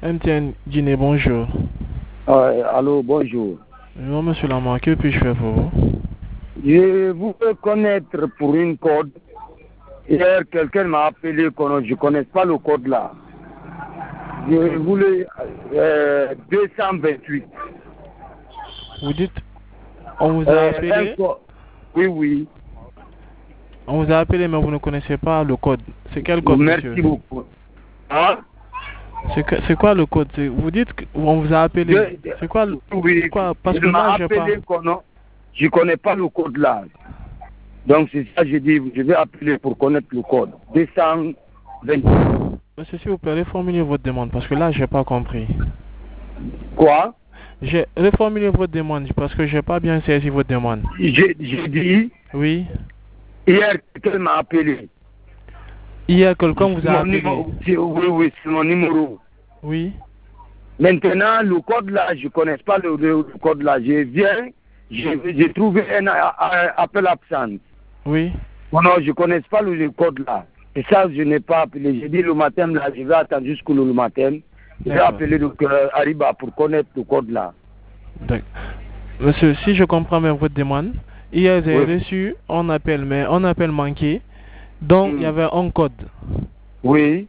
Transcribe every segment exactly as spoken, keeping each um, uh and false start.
M T N Guinée, bonjour. Euh, allô, bonjour. Non, monsieur Lamar, que puis-je faire pour vous? Je voudrais connaître pour une code. Hier, quelqu'un m'a appelé, je ne connais pas le code là. Je voulais euh, deux cent vingt-huit. Vous dites, on vous a Euh, appelé? Oui, oui. On vous a appelé, mais vous ne connaissez pas le code. C'est quel code, Merci monsieur? beaucoup. Hein? C'est quoi le code? Vous dites qu'on vous a appelé. C'est quoi, oui, quoi? Parce il que m'a moi, je appelé, pas... je ne connais pas le code là. Donc c'est ça que je dis, je vais appeler pour connaître le code. deux cent vingt-huit. Monsieur, s'il vous plaît, reformulez votre demande, parce que là, je n'ai pas compris. Quoi? J'ai reformulé votre demande, parce que je n'ai pas bien saisi votre demande. J'ai dit... Oui. Hier, quelqu'un m'a appelé. Hier, quelqu'un vous a appelé? Numéro, oui, oui, c'est mon numéro. Oui. Maintenant, le code là, je ne connais pas le, le code là. Je viens, j'ai trouvé un, un, un appel absent. Oui. Non, non, je ne connais pas le, le code là. Et ça, je n'ai pas appelé. J'ai dit le matin, là, je vais attendre jusqu'au le matin. Je vais appeler le euh, Ariba pour connaître le code là. D'accord. Monsieur, si je comprends bien votre demande, hier, j'ai oui. reçu un appel, mais un appel manqué. Donc, il mm. y avait un code. Oui.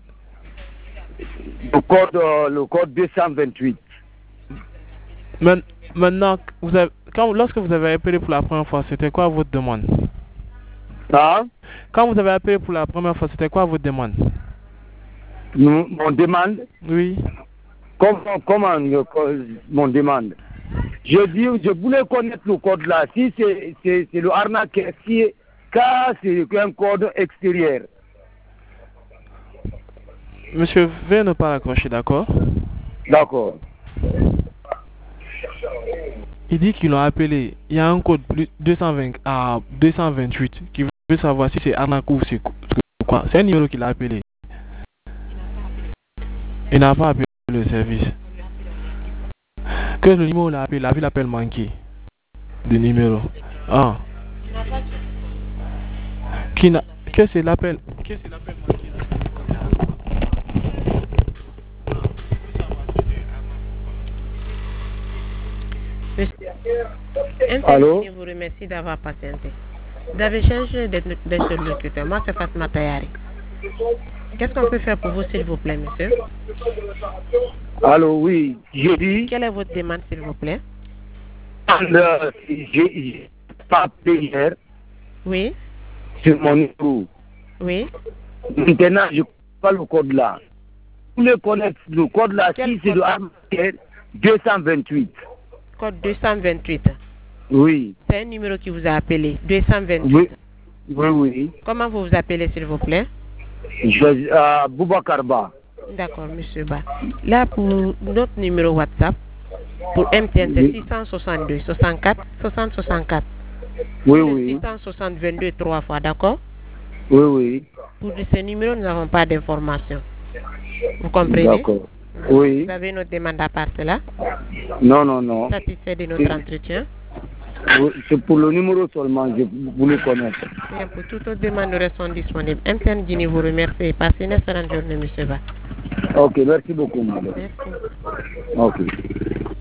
Le code, euh, le code deux cent vingt-huit. Maintenant, vous avez, quand, lorsque vous avez appelé pour la première fois, c'était quoi votre demande? Ah? Quand vous avez appelé pour la première fois, c'était quoi votre demande? Mon, mon demande? Oui. Comment, comment mon demande? Je dis, je voulais connaître le code là. Si c'est le arnaque, si car c'est un code extérieur. Monsieur, veuillez ne pas raccrocher, d'accord? D'accord. Il dit qu'ils l'ont appelé. Il y a un code deux cent vingt à deux cent vingt-huit qui veut savoir si c'est arnaque ou c'est quoi. C'est un numéro qu'il a appelé. Il n'a pas appelé le service. Que le numéro l'a appelé, il a vu l'appel manqué. Le numéro. Ah. Qui n'a... Que c'est l'appel? Que c'est l'appel manqué? Allô? Je vous remercie d'avoir patienté. Vous avez changé d'interlocuteur. Moi, c'est Fatma Tayari. Qu'est-ce qu'on peut faire pour vous, s'il vous plaît, monsieur? Allô, oui. J'ai dit... Quelle est votre demande, s'il vous plaît? Euh, J'ai pas appelé hier. Oui. Sur mon numéro. Oui. Maintenant, je ne connais pas le code là. Vous voulez connaître le code là? Quel si c'est le deux cent vingt-huit. Code deux cent vingt-huit. Oui. C'est un numéro qui vous a appelé. deux cent vingt-huit. Oui, oui, oui. Comment vous vous appelez, s'il vous plaît? Je, euh, Boubacar Ba. D'accord, monsieur Ba. Là, pour notre numéro WhatsApp, pour M T N, c'est six cent soixante-deux, soixante-quatre, soixante, soixante-quatre. Oui, oui. six cent soixante, vingt-deux, trois fois, d'accord? Oui, oui. Pour ce numéro, nous n'avons pas d'informations. Vous comprenez? D'accord. Oui. Vous avez notre demande à part cela? Non, non, non. Satisfait de notre entretien? Oui, c'est pour le numéro seulement, je voulais connaître. Bien, pour toutes autres demandes, nous restons disponibles. M T N Guinée vous remercie. Passez une excellente journée, monsieur Ba. Ok, merci beaucoup, madame. Merci. Ok.